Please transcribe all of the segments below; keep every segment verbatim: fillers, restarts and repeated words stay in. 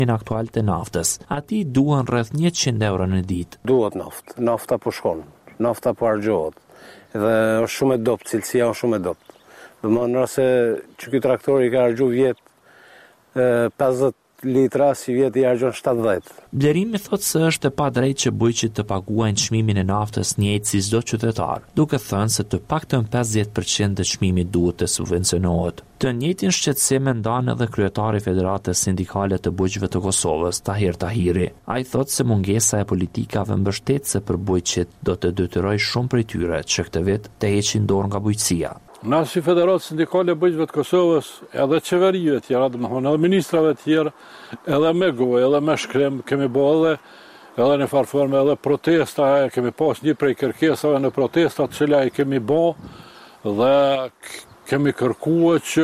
në aktual të naftës. Ati duan rreth njëqind euro në ditë. Duhet naftë, nafta po shkon, nafta po harxhohet. Dhe është shumë e dobët, cilësia është shumë e dobët. Do më nëse që ky traktor i ka harxhu vjet pesëdhjetë litra, si vjet i harxhon shtatëdhjetë. Blerimi thotë se është e padrejtë që bujqit të paguajnë çmimin e naftës njëjtë si çdo qytetar, duke thënë se të paktën pesëdhjetë përqind të çmimit duhet të subvencionohet. Të njëjtin shqetësim e ndan edhe kryetari i Federatës Sindikale të Bujqëve të Kosovës, Tahir Tahiri. Ai thotë se mungesa e politikave mbështetëse për bujqit do të detyrojë shumë prej tyre që këtë vit të heqin dorë nga bujqësia. Na si Federatë Sindikale e Bujqëve të Kosovës, edhe qeverive tjera, domethënë edhe ministrave tjerë, edhe me gojë, edhe me shkrem, kemi bërë edhe, edhe në farë forme edhe protesta, kemi pas një prej kërkesave në protestat që i kemi bërë dhe kemi kërkuar që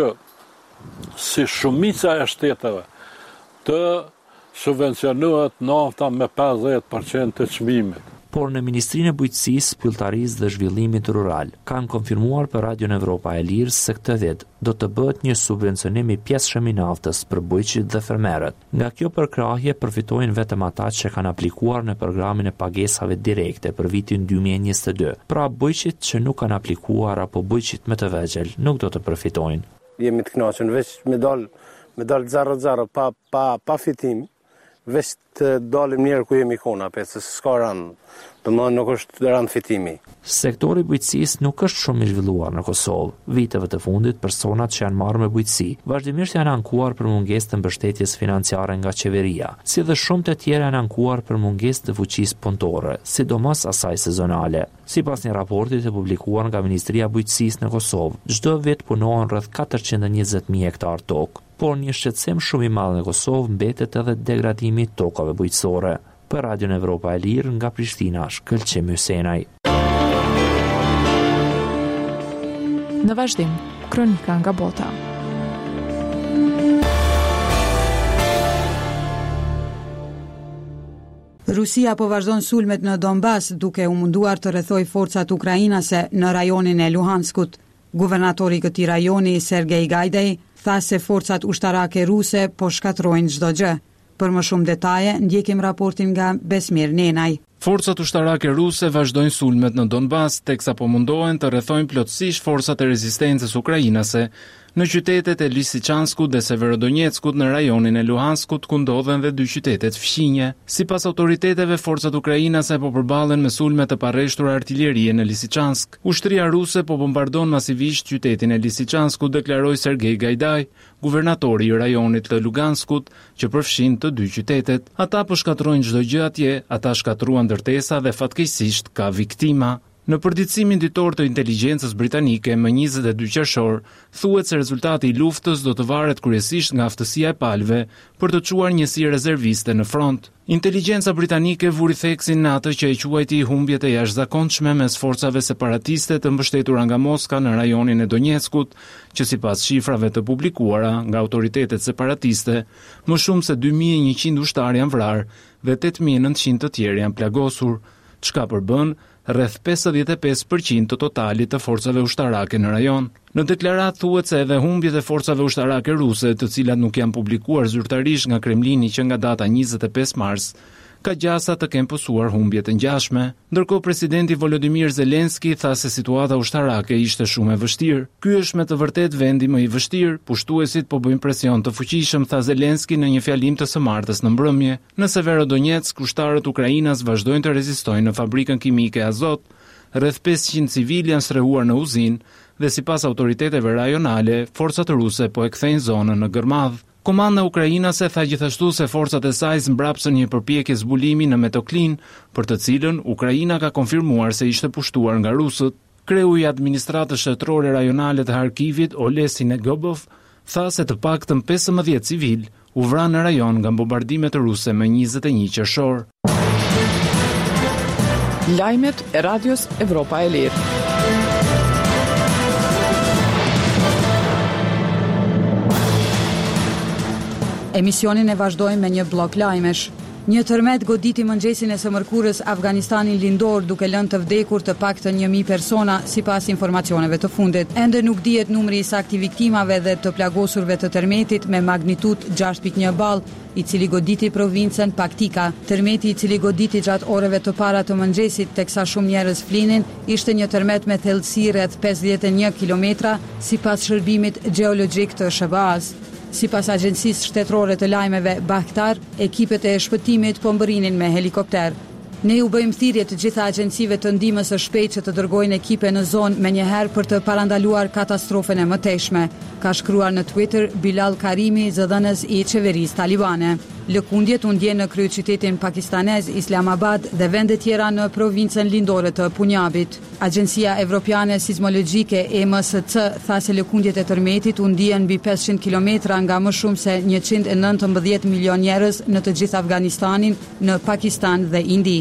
si shumica e shteteve të subvencionohet nafta me pesëdhjetë përqind të çmimit. Por në Ministrinë e Bujqësisë, Pylltarisë dhe Zhvillimit Rural kanë konfirmuar për Radion Evropa e Lirë se këtë vit do të bëhet një subvencionim i pjesëshëm i naftës për bujqit dhe fermerët. Nga kjo përkrahje përfitojnë vetëm ata që kanë aplikuar në programin e pagesave direkte për vitin dy mijë e njëzet e dy. Pra bujqit që nuk kanë aplikuar apo bujqit më të vegjël nuk do të përfitojnë. Jemi të kënaqur veç me dal me dal zero zero pa pa pa fitim. Veç të dalim njerë ku jemi kona, për se s'ka rëndë, të më nuk është rëndë fitimi. Sektori bujqësisë nuk është shumë i zhvilluar në Kosovë. Viteve të fundit, personat që janë marrë me bujqësi, vazhdimisht janë ankuar për mungesë të mbështetjes financiare nga qeveria, si dhe shumë të tjerë janë ankuar për mungesë të fuqisë punëtore, sidomos asaj sezonale. Sipas një raporti të publikuar nga Ministria e Bujqësisë në Kosovë, çdo vit punohen rreth katërqind e njëzet mijë hektar tokë. Por një shqetësim shumë i madh në Kosovë mbetet edhe degradimi i tokave bujqësore. Për Radion Evropa e Lirë nga Prishtina, Shkëlqim Hysenaj. Në vazhdim, kronika nga bota. Rusia po vazhdon sulmet në Donbas duke u munduar të rrethojë forcat ukrainase në rajonin e Luhanskut. Guvernatori i këtij rajoni, Sergej Gajdej, tha se forcat ushtarake ruse po shkatrojnë çdo gjë. Për më shumë detaje, ndjekim raportin nga Besmir Nenaj. Forcat ushtarake ruse vazhdojnë sulmet në Donbas, teksa po mundohen të rrethojnë plotësisht forcat e rezistencës ukrainase në qytetet e Lysychanskut dhe Severodonetskut në rajonin e Luhanskut, ku ndodhen dhe dy qytetet fqinje. Sipas autoriteteve, forcat ukrainase po përballen me sulme të parreshtura artillerie në Lysychansk. Ushtria ruse po bombardon masivisht qytetin e Lysychanskut, deklaroi Sergej Gajdaj, guvernatori i rajonit të Luganskut, që përfshin të dy qytetet. Ata po shkatrojnë çdo gjë atje, ata shkatruan ndërtesa dhe fatkeqësisht ka viktima. Në përditësimin ditor të inteligjencës britanike më njëzet e dy qershor, thuhet se rezultati i luftës do të varet kryesisht nga aftësia e palëve për të çuar njësi rezerviste në front. Inteligjenca britanike vuri theksin në atë që e quajti humbjet e jashtëzakonshme mes forcave separatiste të mbështetura nga Moska në rajonin e Donetskut, që sipas shifrave të publikuara nga autoritetet separatiste, më shumë se dy mijë e njëqind ushtarë janë vrarë dhe tetë mijë e nëntëqind të tjerë janë plagosur, çka përbën rreth pesëdhjetë e pesë përqind të totalit të forcave ushtarake në rajon. Në deklarat thuhet se edhe humbjet e forcave ushtarake ruse, të cilat nuk janë publikuar zyrtarisht nga Kremlini që nga data njëzet e pesë mars, ka gjasa të kenë pësuar humbjet e ngjashme. Ndërkohë presidenti Volodymyr Zelenski tha se situata ushtarake ishte shumë e vështirë. Ky është me të vërtetë vendi më i vështirë, pushtuesit po bëjnë presion të fuqishëm, tha Zelenski në një fjalim të së martës në mbrëmje. Në Severodonetsk, ushtarët ukrainas vazhdojnë të rezistojnë në fabrikën kimike Azot, rreth pesëqind civilë janë strehuar në uzinë dhe sipas autoriteteve rajonale, forcat ruse po e kthejnë zonën në gërmadh. Komanda ukrainase tha gjithashtu se forcat e saj zmbrapsën një përpjekje zbulimi në Metoklin, për të cilën Ukraina ka konfirmuar se ishte pushtuar nga rusët. Kreu i administratës shtetërore rajonale të Harkivit, Olesi Negobov, tha se të paktën pesëmbëdhjetë civil u vranë në rajon nga bombardimet ruse më njëzet e një qershor. Lajmet e Radios Evropa e Lirë. Emisionin e vazhdojmë me një blok lajmesh. Një tërmet goditi mëngjesin e së mërkurës Afganistanin lindor duke lënë të vdekur të paktën një mijë persona sipas informacioneve të fundit. Ende nuk dihet numri i saktë i viktimave dhe të plagosurve të tërmetit me magnitudë gjashtë pikë një ball, i cili goditi provincën Paktika. Tërmeti i cili goditi gjatë orëve të para të mëngjesit, teksa shumë njerëz flinin, ishte një tërmet me thellësi rreth pesëdhjetë e një kilometra sipas shërbimit gjeologjik të S B A-s. Sipas agjencisë shtetërore të lajmeve Bakhtar, ekipet e shpëtimit po mbërrinin me helikopter. Ne u bëjmë thirrje të gjitha agjencive të ndihmës së shpejtë që të dërgojnë ekipe në zonë menjëherë për të parandaluar katastrofën e mëtejshme, ka shkruar në Twitter Bilal Karimi, zëdhënës i qeverisë talibane. Lëkundjet u ndjen në kryeqytetin pakistanez Islamabad dhe vende tjera në provincën lindore të Punjabit. Agjencia Evropiane Sismologjike E M S C tha se lëkundjet e tërmetit u ndjen mbi pesëqind kilometra nga më shumë se njëqind e nëntëmbëdhjetë milion njerëz në të gjithë Afganistanin, në Pakistan dhe Indi.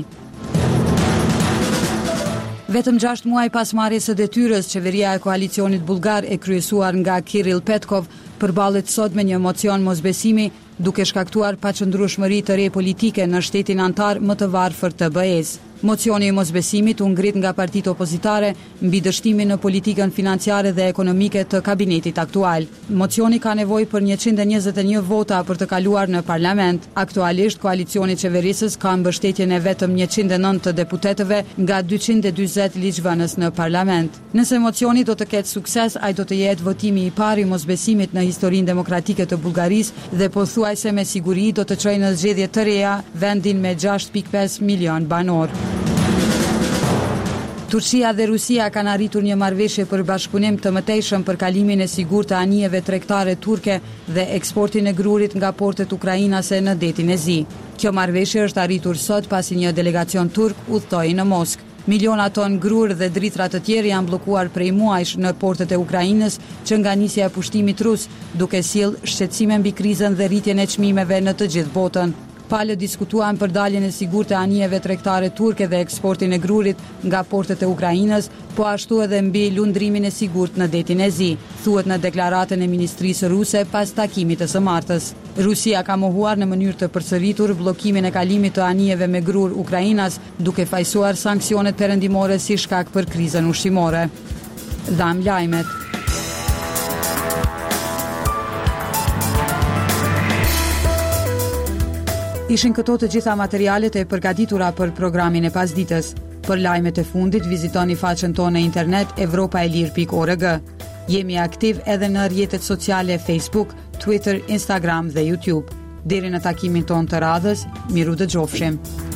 Vetëm gjashtë muaj pas marrjes së detyrës, qeveria e koalicionit bullgar e kryesuar nga Kirill Petkov përballet sot me një mocion mosbesimi, duke shkaktuar paqëndrueshmëri të re politike në shtetin antar më të varfër të B E-s. Mocioni i mosbesimit u ngrit nga partitë opozitare mbi dështimin në politikën financiare dhe ekonomike të kabinetit aktual. Mocioni ka nevojë për njëqind e njëzet e një vota për të kaluar në parlament. Aktualisht koalicioni qeverisës ka mbështetjen e vetëm njëqind e nëntë të deputetëve nga dyqind e dyzet ligjvënës në parlament. Nëse mocioni do të ketë sukses, ai do të jetë votimi i parë i mosbesimit në historinë demokratike të Bullgarisë dhe pothuajse me siguri do të çojë në zgjedhje të reja vendin me gjashtë pikë pesë milion banor. Turqia dhe Rusia kanë arritur një marrëveshje për bashkëpunim të mëtejshëm për kalimin e sigurt të anijeve tregtare turke dhe eksportin e grurit nga portet ukrainase në detin e Zi. Kjo marrëveshje është arritur sot pasi një delegacion turk udhtoi në Moskë. Miliona ton grur dhe dritra të tjerë janë bllokuar prej muajsh në portet e Ukrainës që nga nisja e pushtimit rus, duke sjellë shqetësime mbi krizën dhe rritjen e çmimeve në të gjithë botën. Palët diskutuan për daljen e sigurt të anijeve tregtare turke dhe eksportin e grurit nga portet e Ukrainës, po ashtu edhe mbi lundrimin e sigurt në detin e Zi, thuhet në deklaratën e ministrisë ruse pas takimit të së martës. Rusia ka mohuar në mënyrë të përsëritur bllokimin e kalimit të anijeve me grur Ukrainas, duke fajsuar sanksionet perëndimore si shkak për krizën ushqimore. Dham lajmet. Ishin këto të gjitha materialet e përgatitura për programin e pasditës. Për lajmet e fundit, vizitoni faqen tonë në internet evropaelir pikë org. Jemi aktiv edhe në rrjetet sociale Facebook, Twitter, Instagram dhe YouTube. Deri në takimin tonë të radhës, miru dëgjofshim.